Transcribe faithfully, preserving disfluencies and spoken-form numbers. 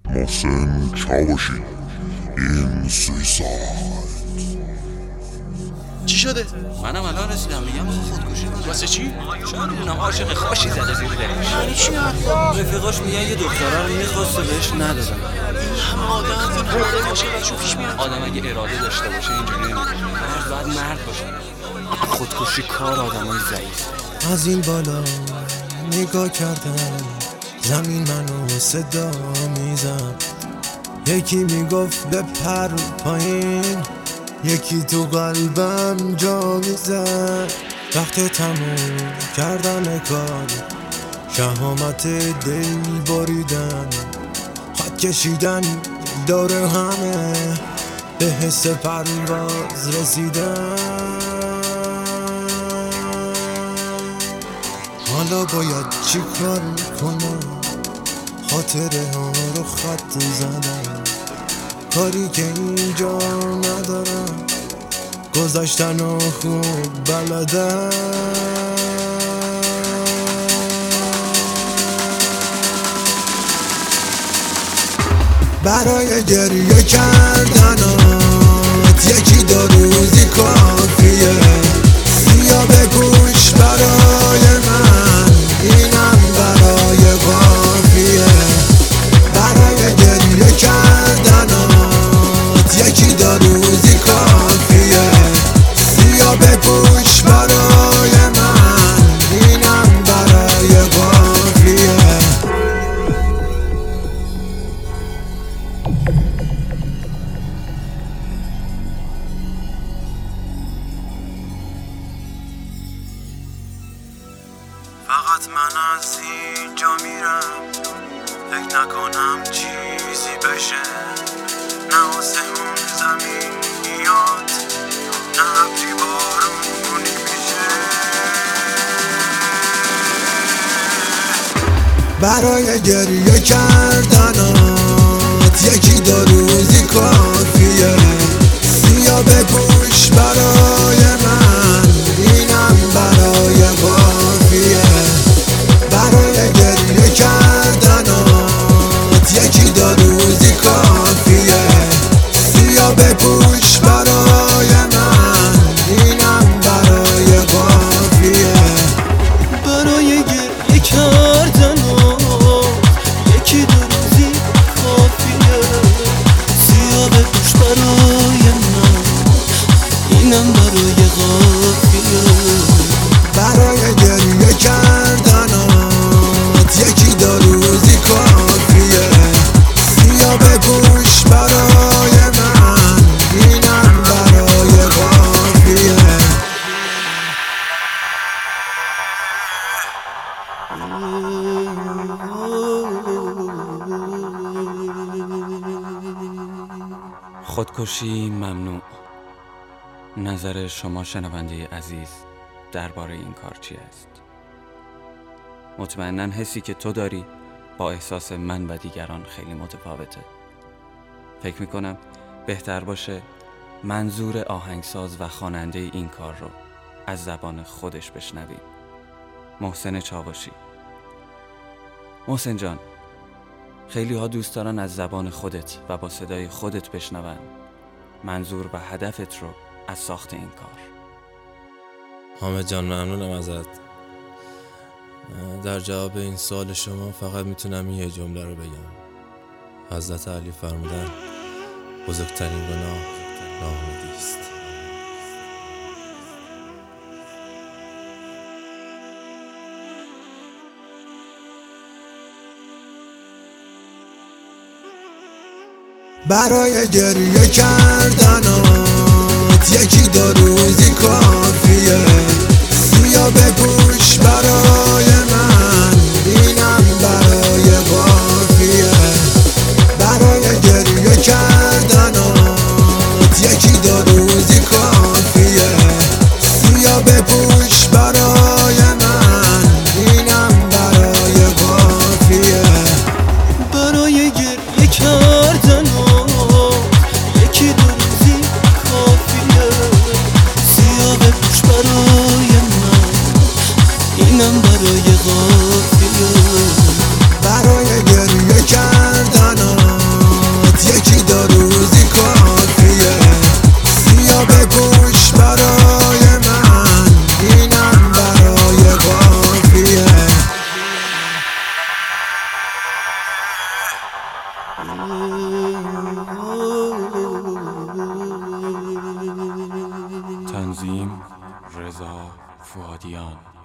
محسن چاوشی این سویساید. چی شده؟ منم الان رسیدم میگم خودکشی کنه. واسه چی؟ شاید میدونم عاشق خاشی زده زیر دلش. یعنی چی حرفا؟ رفیقاش میگن یه دختره رو میخواسته بهش ندادن. همه آدم فکر اراده باشه براشون پیش میاد. آدم اگه اراده داشته باشه اینجوری نمیکنه. مرد باید مرد باشه. خودکشی کار آدمای ضعیفه. از این بالا نگاه کردم، زمین منو صدا میزد. یکی میگفت بپر پایین، یکی تو قلبم جا میزد. وقت تموم کردن کار، شهامت دل بریدن، خط کشیدن دور همه، به حس پرواز رسیدن. حالا باید چی کار کنم؟ خاطره ها رو خط زدم، کاری که اینجا ندارم، گذاشتن و خوب بلدم. برای گریه کردنات یکی دو روزی کافیه، سیا بگوش برای من، اینم برای قافیه. برای گریه کردنات یکی دو روزی کافیه، سیا بگوش برای من، اینم برای قافیه. فقط من از اینجا میرم، فکر نکنم چیزی بشه، نه آسمون زمین میاد، نه ابری بارونی میشه. برای گریه کردنات یکی دو روزی کافیه، سیا بپوش برای من، اینم برای قافیه. برای گریه کردنات یکی دو روزی کافیه، سیا بپوش برای من، اینم برای قافیه. برای گریه کردنات یکی دو روزی کافیه، سیا بپوش برای من، اینم برای قافیه. برای گریه کردنات یکی دو روزی کافیه، سیا بپوش برای من، اینم برای قافیه. خودکشی ممنوع. نظر شما شنونده عزیز درباره این کار چی است؟ مطمئناً حسی که تو داری با احساس من و دیگران خیلی متفاوته. فکر میکنم بهتر باشه منظور آهنگساز و خواننده این کار رو از زبان خودش بشنویم. محسن چاوشی. محسن جان، خیلی ها دوست دارن از زبان خودت و با صدای خودت بشنون منظور و هدفت رو از ساخت این کار. حامد جان ممنونم ازت. در جواب این سوال شما فقط میتونم یه جمله رو بگم. حضرت علی فرمودن بزرگترین گناه ناامیدی است. برای گریه کردنات یکی دو روزی کافیه، سیا بپوش برای من، اینم برای قافیه. برای گریه کردنات یکی دو روزی کافیه، سیا بپوش برای من، اینم برای قافیه. برای گریه کردنات یکی دو روزی کافیه، سیا بپوش برای من، تنظیم رضا فؤادیان.